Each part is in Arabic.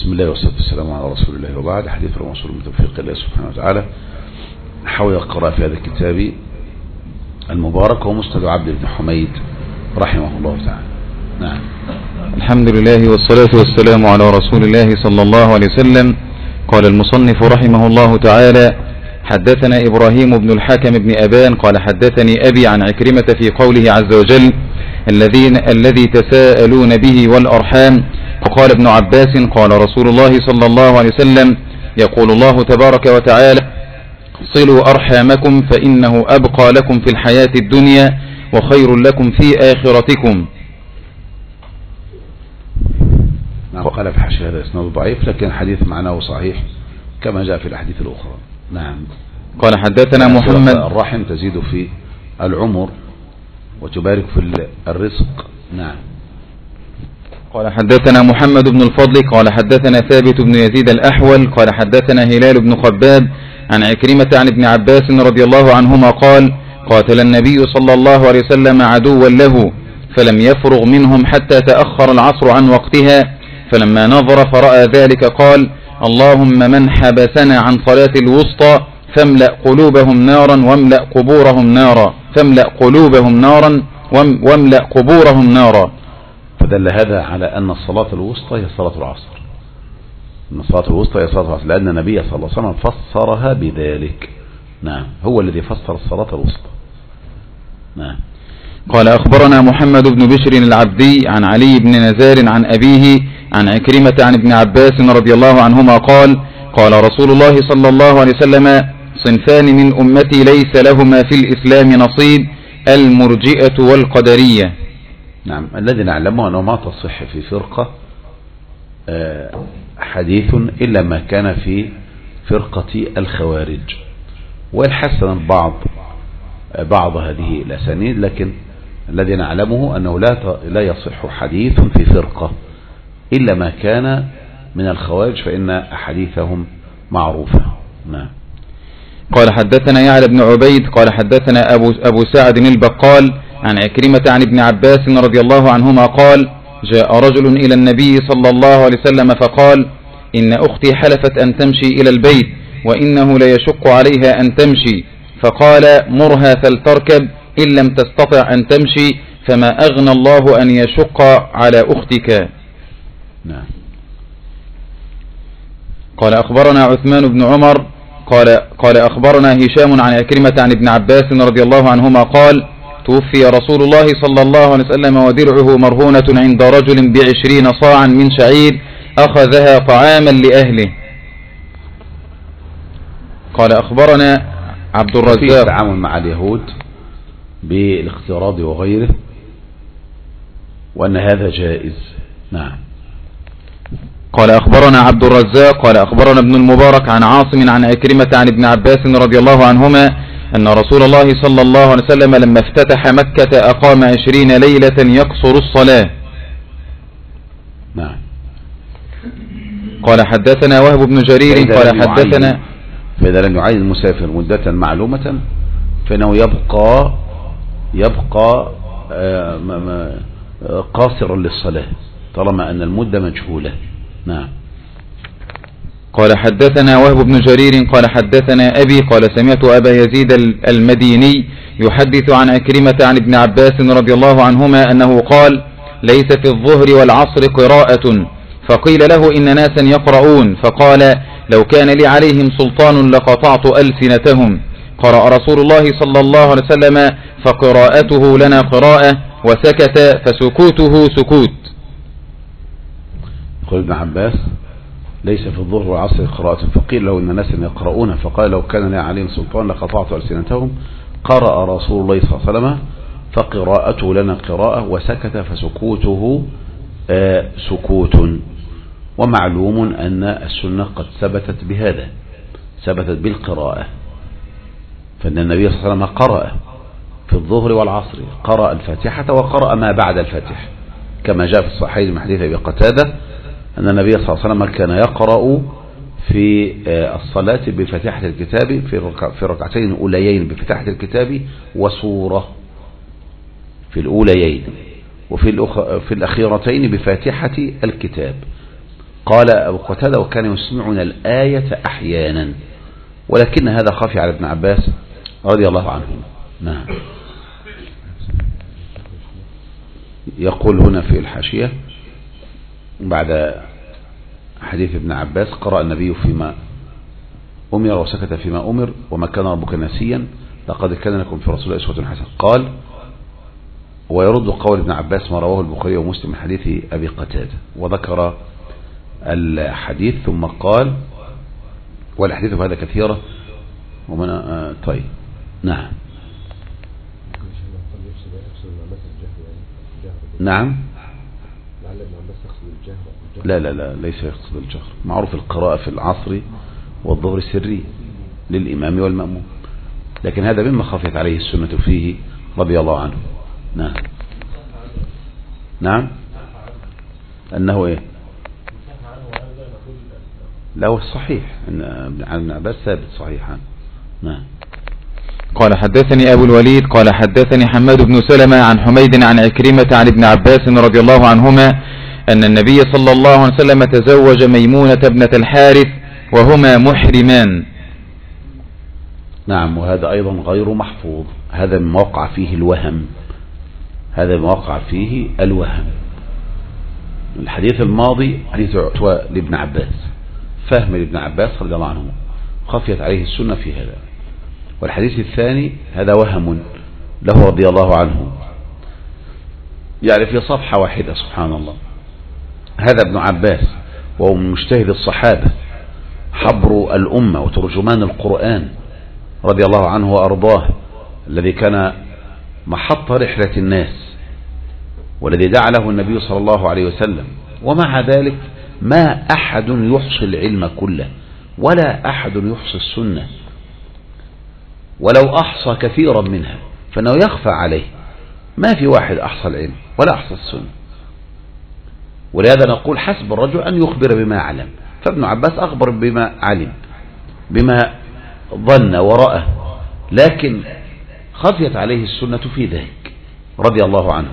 بسم الله والصلاة والسلام على رسول الله، وبعد. حديث الرسول من توفيق الله سبحانه وتعالى حول القراءة في هذا الكتاب المبارك، ومسند عبد بن حميد رحمه الله تعالى. نعم. الحمد لله والصلاة والسلام على رسول الله صلى الله عليه وسلم. قال المصنف رحمه الله تعالى: حدثنا إبراهيم بن الحكم بن أبان قال حدثني أبي عن عكرمة في قوله عز وجل: الذي تساءلون به والأرحام. وقال ابن عباس: قال رسول الله صلى الله عليه وسلم: يقول الله تبارك وتعالى: صلوا أرحامكم فإنه أبقى لكم في الحياة الدنيا وخير لكم في آخرتكم. نعم. قال في حاشية هذا إسناد ضعيف، لكن الحديث معناه صحيح كما جاء في الأحاديث الأخرى. نعم. قال حدثنا محمد. الرحم تزيد في العمر وتبارك في الرزق. نعم. قال حدثنا محمد بن الفضل قال حدثنا ثابت بن يزيد الأحول قال حدثنا هلال بن خباب عن عكرمة عن ابن عباس رضي الله عنهما قال: قاتل النبي صلى الله عليه وسلم عدوا له فلم يفرغ منهم حتى تأخر العصر عن وقتها، فلما نظر فرأى ذلك قال: اللهم من حبسنا عن صلاة الوسطى فاملأ قلوبهم نارا واملأ قبورهم نارا، فاملأ قلوبهم نارا واملأ قبورهم نارا. فدل هذا على أن الصلاة الوسطى هي صلاة العصر، أن الصلاة الوسطى هي صلاة العصر، لأن النبي صلى الله عليه وسلم فسرها بذلك. نعم. هو الذي فسر الصلاة الوسطى. نعم. قال أخبرنا محمد بن بشر العبدي عن علي بن نزار عن أبيه عن عكرمة عن ابن عباس رضي الله عنهما قال: قال رسول الله صلى الله عليه وسلم: صنفان من أمتي ليس لهما في الإسلام نصيب، المرجئة والقدرية. نعم. الذي نعلمه أنه ما تصح في فرقة حديث إلا ما كان في فرقة الخوارج، والحسن بعض هذه الأسانيد، لكن الذي نعلمه أنه لا يصح حديث في فرقة إلا ما كان من الخوارج، فإن أحاديثهم معروفة. نعم. قال حدثنا يعلى بن عبيد قال حدثنا أبو سعد البقال عن عكرمة عن ابن عباس رضي الله عنهما قال: جاء رجل إلى النبي صلى الله عليه وسلم فقال: إن أختي حلفت أن تمشي إلى البيت وإنه ليشق عليها أن تمشي، فقال: مرها فلتركب إن لم تستطع أن تمشي، فما أغنى الله أن يشق على أختك. نعم. قال أخبرنا عثمان بن عمر قال أخبرنا هشام عن عكرمة عن ابن عباس رضي الله عنهما قال: توفي رسول الله صلى الله عليه وسلم ودرعه مرهونة عند رجل ب20 صاعا من شعير أخذها طعاما لأهله. قال أخبرنا عبد الرزاق. في التعامل مع اليهود بالاقتراض وغيره، وأن هذا جائز. نعم. قال أخبرنا عبد الرزاق قال أخبرنا ابن المبارك عن عاصم عن عكرمة عن ابن عباس رضي الله عنهما أن رسول الله صلى الله عليه وسلم لما افتتح مكة أقام 20 ليلة يقصر الصلاة. نعم. قال حدثنا وهب بن جرير قال حدثنا. فإذا لم يعين المسافر مدة معلومة فإنه يبقى قاصرا للصلاة طالما أن المدة مجهولة. نعم. قال حدثنا وهب بن جرير قال حدثنا أبي قال سمعت أبا يزيد المديني يحدث عن عكرمة عن ابن عباس رضي الله عنهما أنه قال: ليس في الظهر والعصر قراءة، فقيل له: إن ناسا يقرؤون، فقال: لو كان لي عليهم سلطان لقطعت ألسنتهم. قرأ رسول الله صلى الله عليه وسلم فقراءته لنا قراءة، وسكت فسكوته سكوت. قال ابن عباس: ليس في الظهر والعصر قراءة، فقيل له: إن ناسا يقرؤون، فقال: لو كان لي عليهم سلطان لقطعت ألسنتهم. قرأ رسول الله صلى الله عليه وسلم فقراءته لنا قراءة، وسكت فسكوته سكوت. ومعلوم أن السنة قد ثبتت بهذا، ثبتت بالقراءة، فإن النبي صلى الله عليه وسلم قرأ في الظهر والعصر، قرأ الفاتحة وقرأ ما بعد الفاتحة، كما جاء في الصحيح من حديث أبي قتادة أن النبي صلى الله عليه وسلم كان يقرأ في الصلاة بفاتحة الكتاب في ركعتين أوليين بفتحة الكتاب وسورة في الأوليين، وفي الأخيرتين بفاتحة الكتاب. قال أبو قتادة وكان يسمعنا الآية أحيانا، ولكن هذا خفي على ابن عباس رضي الله عنه. نعم. يقول هنا في الحاشية بعد حديث ابن عباس: قرأ النبي فيما أمر وسكت فيما أمر وما كان ربك نسيا لقد كان لكم في رسول الله أسوة حسنة. قال: ويرد قول ابن عباس ما رواه البخاري ومسلم من حديث أبي قتادة، وذكر الحديث ثم قال: والحديث بهذا كثيرة ومن طيب. نعم. نعم. لا لا لا ليس يقصد الجهر، معروف القراءة في العصر والظهر سري للإمام والمأموم، لكن هذا مما خفت عليه السنة فيه رضي الله عنه. نعم. نعم. أنه إيه؟ لا هو الصحيح أن ابن عباس ثابت صحيحا. نعم. قال حدثني أبو الوليد قال حدثني حماد بن سلمة عن حميد عن عكرمة عن ابن عباس رضي الله عنهما أن النبي صلى الله عليه وسلم تزوج ميمونة ابنة الحارث وهما محرمان. نعم. وهذا أيضا غير محفوظ، هذا ما وقع فيه الوهم، هذا ما وقع فيه الوهم. الحديث الماضي حديث عتوى لابن عباس، فهم لابن عباس رضي الله عنه، خفيت عليه السنة في هذا. والحديث الثاني هذا وهم له رضي الله عنه، يعني في صفحة واحدة. سبحان الله. هذا ابن عباس وهو من مجتهد الصحابة، حبر الأمة وترجمان القرآن رضي الله عنه وأرضاه، الذي كان محط رحلة الناس والذي دعا له النبي صلى الله عليه وسلم، ومع ذلك ما أحد يحصي العلم كله ولا أحد يحصي السنة، ولو أحصى كثيرا منها فإنه يخفى عليه، ما في واحد أحصى العلم ولا أحصى السنة. ولهذا نقول حسب الرجل أن يخبر بما علم، فابن عباس أخبر بما علم بما ظن ورأى، لكن خفيت عليه السنة في ذلك رضي الله عنه.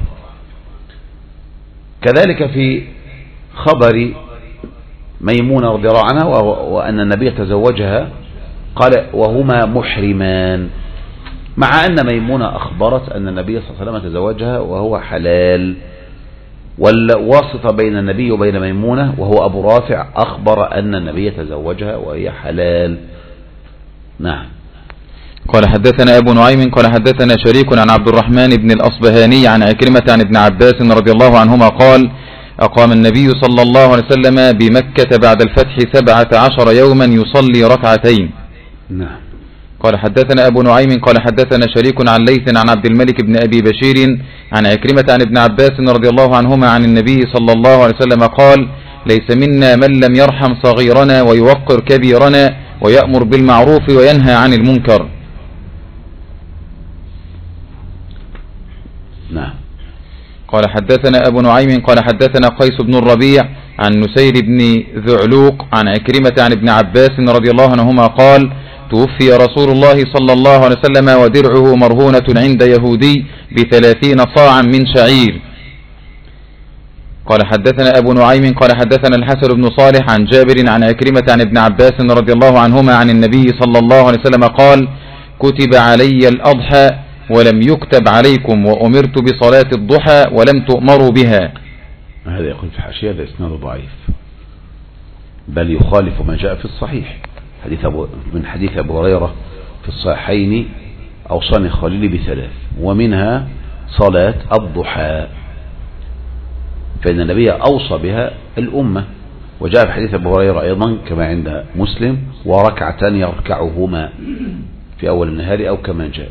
كذلك في خبر ميمونة رضي الله عنها وأن النبي تزوجها قال وهما محرمان، مع أن ميمونة أخبرت أن النبي صلى الله عليه وسلم تزوجها وهو حلال، والواسطة بين النبي وبين ميمونة وهو أبو رافع أخبر أن النبي تزوجها وهي حلال. نعم. قال حدثنا أبو نعيم قال حدثنا شريك عن عبد الرحمن بن الأصبهاني عن عكرمة عن ابن عباس رضي الله عنهما قال أقام النبي صلى الله عليه وسلم بمكة بعد الفتح 17 يوما يصلي ركعتين. نعم. قال حدثنا أبو نعيم قال حدثنا شريك عن ليث عن عبد الملك بن أبي بشير عن عكرمة عن ابن عباس رضي الله عنهما عن النبي صلى الله عليه وسلم قال ليس منا من لم يرحم صغيرنا ويوقر كبيرنا ويأمر بالمعروف وينهى عن المنكر. نعم. قال حدثنا أبو نعيم قال حدثنا قيس بن الربيع عن نسير بن ذعلوق عن عكرمة عن ابن عباس رضي الله عنهما قال توفي رسول الله صلى الله عليه وسلم ودرعه مرهونة عند يهودي ب30 صاعا من شعير. قال حدثنا أبو نعيم قال حدثنا الحسن بن صالح عن جابر عن عكرمة عن ابن عباس رضي الله عنهما عن النبي صلى الله عليه وسلم قال كتب علي الأضحى ولم يكتب عليكم وأمرت بصلاة الضحى ولم تؤمروا بها. هذا يقول في حاشية هذا إسناد ضعيف، بل يخالف ما جاء في الصحيح من حديث أبو هريرة في الصحيحين أوصاني خليلي ب3 ومنها صلاة الضحى، فإن النبي أوصى بها الأمة، وجاء في حديث أبو هريرة أيضا كما عند مسلم وركعتان يركعهما في أول النهار أو كما جاء.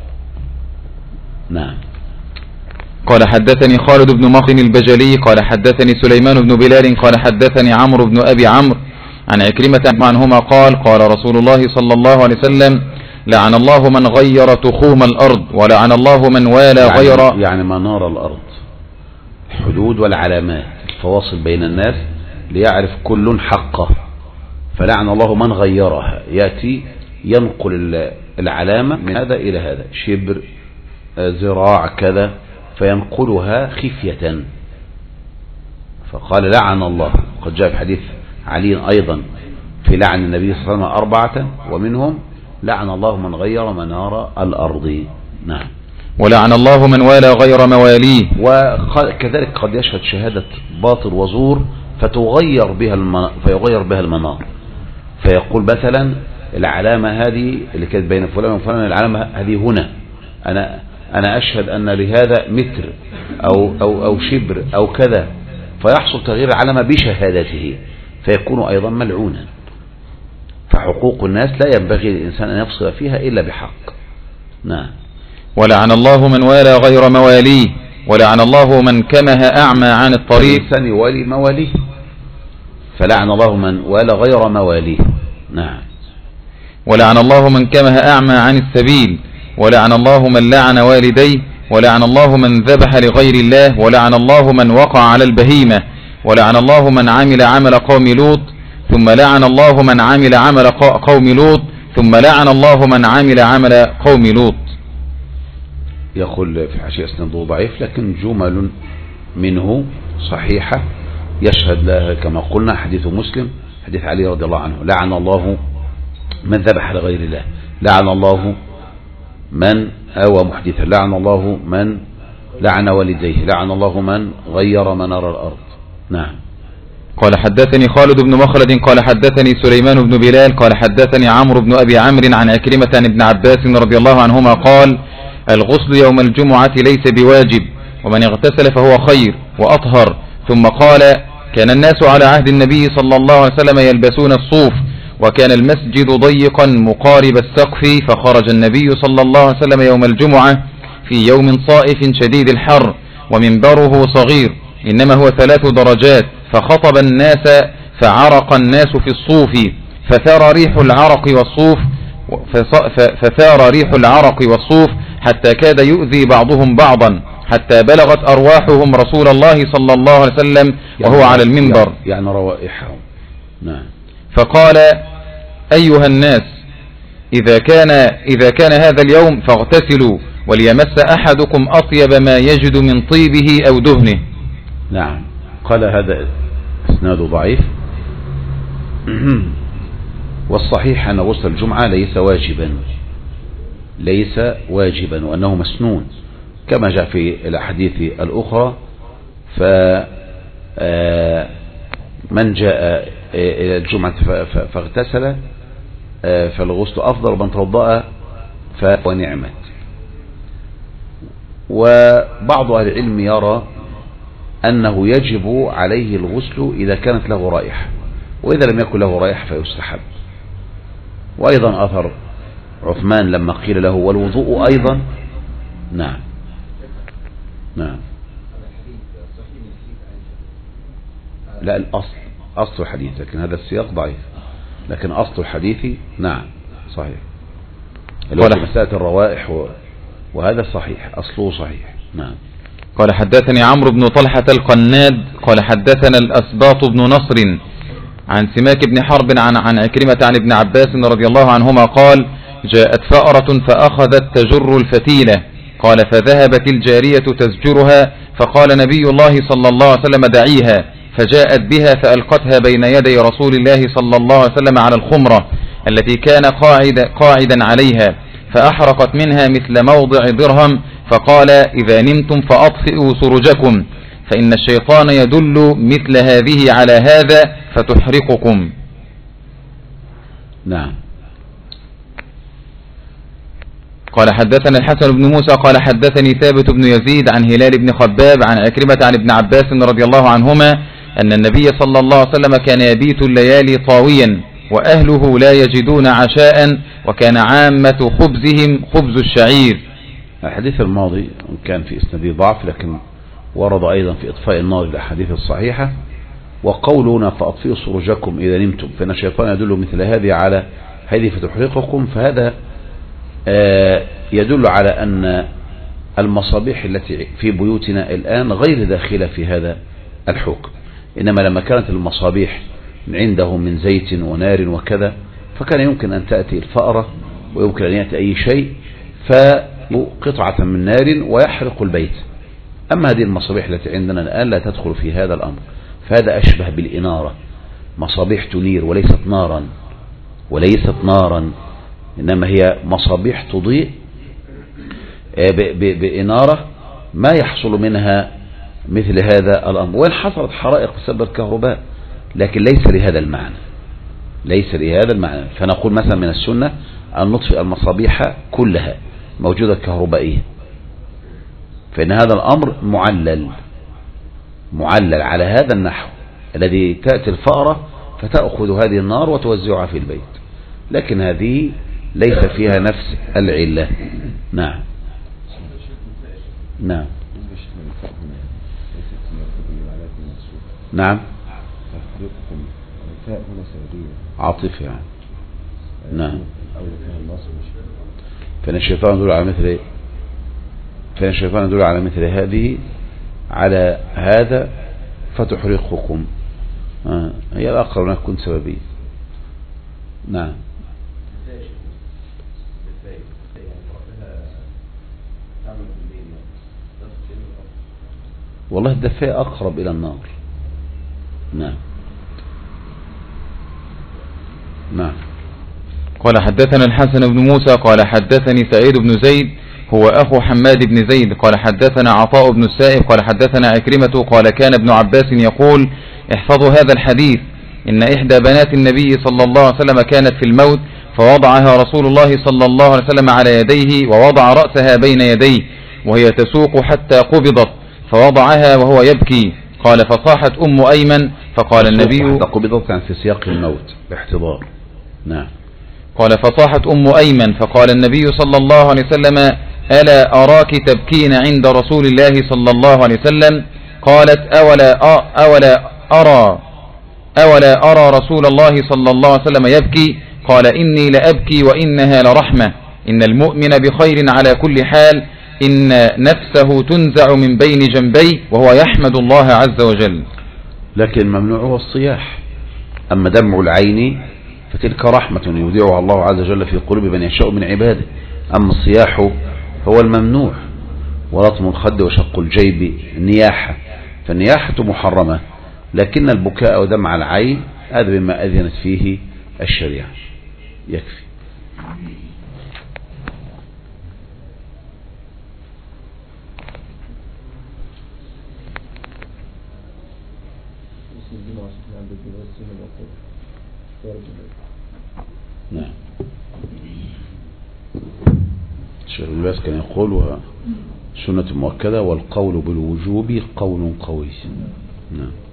نعم. قال حدثني خالد بن مخن البجلي قال حدثني سليمان بن بلال قال حدثني عمرو بن أبي عمرو عن عكرمة عنهما قال قال رسول الله صلى الله عليه وسلم لعن الله من غير تخوم الأرض ولعن الله من والى غير يعني منار الأرض، الحدود والعلامات الفواصل بين الناس ليعرف كل حقه، فلعن الله من غيرها، يأتي ينقل العلامة من هذا إلى هذا شبر ذراع كذا فينقلها خفية، فقال لعن الله. قد جاء في حديث علي أيضا في لعن النبي صلى الله عليه وسلم 4 ومنهم لعن الله من غير منار الأرض. نعم. ولعن الله من والى غير مواليه. وكذلك قد يشهد شهادة باطل وزور فيغير بها المنار، فيقول مثلا العلامة هذه اللي كانت بين فلان وفلان العلامة هذه هنا، أنا أشهد أن لهذا متر أو شبر أو كذا، فيحصل تغيير العلامة بشهادته فيكون أيضا ملعونا. فحقوق الناس لا ينبغي للإنسان أن يفصل فيها إلا بحق. نعم. ولعن الله من والى غير مواليه. ولعن الله من كمه أعمى عن الطريق. الإنسان يوالي مواليه، فلعن الله من والى غير مواليه. نعم. ولعن الله من كمه أعمى عن السبيل. ولعن الله من لعن والديه. ولعن الله من ذبح لغير الله. ولعن الله من وقع على البهيمة. ولعن الله من عمل عمل قوم لوط. ثم لعن الله من عمل عمل قوم لوط. ثم لعن الله من عمل عمل قوم لوط. يقول في حاشية اسناده ضعيف، لكن جمل منه صحيحة يشهد لها كما قلنا حديث مسلم، حديث علي رضي الله عنه: لعن الله من ذبح لغير الله، لعن الله من آوى محدثا، لعن الله من لعن والديه، لعن الله من غير منار الأرض. نعم. قال حدثني خالد بن مخلد قال حدثني سليمان بن بلال قال حدثني عمرو بن أبي عمرو عن عكرمة عن ابن عباس رضي الله عنهما قال: الغسل يوم الجمعة ليس بواجب، ومن اغتسل فهو خير وأطهر. ثم قال: كان الناس على عهد النبي صلى الله عليه وسلم يلبسون الصوف، وكان المسجد ضيقا مقارب السقف، فخرج النبي صلى الله عليه وسلم يوم الجمعة في يوم صائف شديد الحر، ومنبره صغير إنما هو 3 درجات، فخطب الناس فعرق الناس في الصوف، فثار ريح العرق والصوف حتى كاد يؤذي بعضهم بعضا، حتى بلغت أرواحهم رسول الله صلى الله عليه وسلم وهو على المنبر، يعني روائحهم. نعم. فقال: أيها الناس، إذا كان هذا اليوم فاغتسلوا، وليمس أحدكم أطيب ما يجد من طيبه أو دهنه. نعم. قال هذا اسناد ضعيف، والصحيح أن غسل الجمعة ليس واجبا وأنه مسنون كما جاء في الأحاديث الأخرى. فمن جاء إلى الجمعة فاغتسل فالغسل أفضل، من توضأ فنعمت. وبعض أهل العلم يرى أنه يجب عليه الغسل إذا كانت له رائحة، وإذا لم يكن له رائحة فيستحب. وأيضا أثر عثمان لما قيل له والوضوء أيضا. نعم. نعم. لا، أصل الحديث، لكن هذا السياق ضعيف، لكن أصل الحديث نعم صحيح، مسألة الروائح وهذا صحيح، أصله صحيح. نعم. قال حدثني عمرو بن طلحة القناد قال حدثنا الأسباط بن نصر عن سماك بن حرب عن عكرمة عن ابن عباس رضي الله عنهما قال: جاءت فأرة فأخذت تجر الفتيلة، قال: فذهبت الجارية تزجرها، فقال نبي الله صلى الله عليه وسلم: دعيها. فجاءت بها فألقتها بين يدي رسول الله صلى الله عليه وسلم على الخمرة التي كان قاعدا عليها، فأحرقت منها مثل موضع درهم، فقال: إذا نمتم فأطفئوا سرجكم، فإن الشيطان يدل مثل هذه على هذا فتحرقكم. نعم. قال حدثنا الحسن بن موسى قال حدثني ثابت بن يزيد عن هلال بن خباب عن عكرمة عن ابن عباس رضي الله عنهما أن النبي صلى الله عليه وسلم كان يبيت الليالي طاويا، وأهله لا يجدون عشاء، وكان عامة خبزهم خبز الشعير. الحديث الماضي كان في إسناده ضعف، لكن ورد أيضا في إطفاء النار الأحاديث الصحيحة. وقولنا فأطفئوا سرجكم إذا نمتم، فإن الشيطان يدل مثل هذه على هذه فتحرقكم، فهذا يدل على أن المصابيح التي في بيوتنا الآن غير داخلة في هذا الحكم، إنما لما كانت المصابيح عندهم من زيت ونار وكذا، فكان يمكن أن تأتي الفأرة ويمكن أن يأتي أي شيء فقطعة من نار ويحرق البيت. أما هذه المصابيح التي عندنا الآن لا تدخل في هذا الأمر، فهذا أشبه بالإنارة، مصابيح تنير وليست نارا، إنما هي مصابيح تضيء بإنارة ما يحصل منها مثل هذا الأمر، وإن حصلت حرائق بسبب الكهرباء لكن ليس لهذا المعنى. فنقول مثلا من السنة أن نطفئ المصابيح كلها موجودة كهربائية، فإن هذا الأمر معلل على هذا النحو الذي تأتي الفأرة فتأخذ هذه النار وتوزعها في البيت، لكن هذه ليس فيها نفس العلة. نعم. عاطفة يعني. نعم. فإن الشيطان يدل على مثل هذه على هذا فتحرقكم، هي الأقرب أن تكون سببية. نعم. والله الدفاء أقرب إلى النار. نعم. قال حدثنا الحسن بن موسى قال حدثني سعيد بن زيد هو أخو حماد بن زيد قال حدثنا عطاء بن السائب قال حدثنا عكرمة قال كان ابن عباس يقول احفظوا هذا الحديث إن إحدى بنات النبي صلى الله عليه وسلم كانت في الموت فوضعها رسول الله صلى الله عليه وسلم على يديه ووضع رأسها بين يديه وهي تسوق حتى قبضت فوضعها وهو يبكي قال فصاحت أم أيمن فقال النبي حتى قبضت كان في سياق الموت باحتضار. نعم. قال فصاحت أم أيمن فقال النبي صلى الله عليه وسلم ألا أراك تبكين عند رسول الله صلى الله عليه وسلم قالت أولا أرى رسول الله صلى الله عليه وسلم يبكي قال إني لأبكي وإنها لرحمة إن المؤمن بخير على كل حال إن نفسه تنزع من بين جنبيه وهو يحمد الله عز وجل. لكن ممنوع هو الصياح، أما دمع العين فتلك رحمة يودعها الله عز وجل في قلوب من يشاء من عباده، أما الصياح هو الممنوع، ولطم الخد وشق الجيب نياحة، فالنياحة محرمة، لكن البكاء ودمع العين هذا بما أذنت فيه الشريعة يكفي. نعم. الشيخ الباس كان يقول سنة مؤكدة والقول بالوجوب قول قوي. نعم.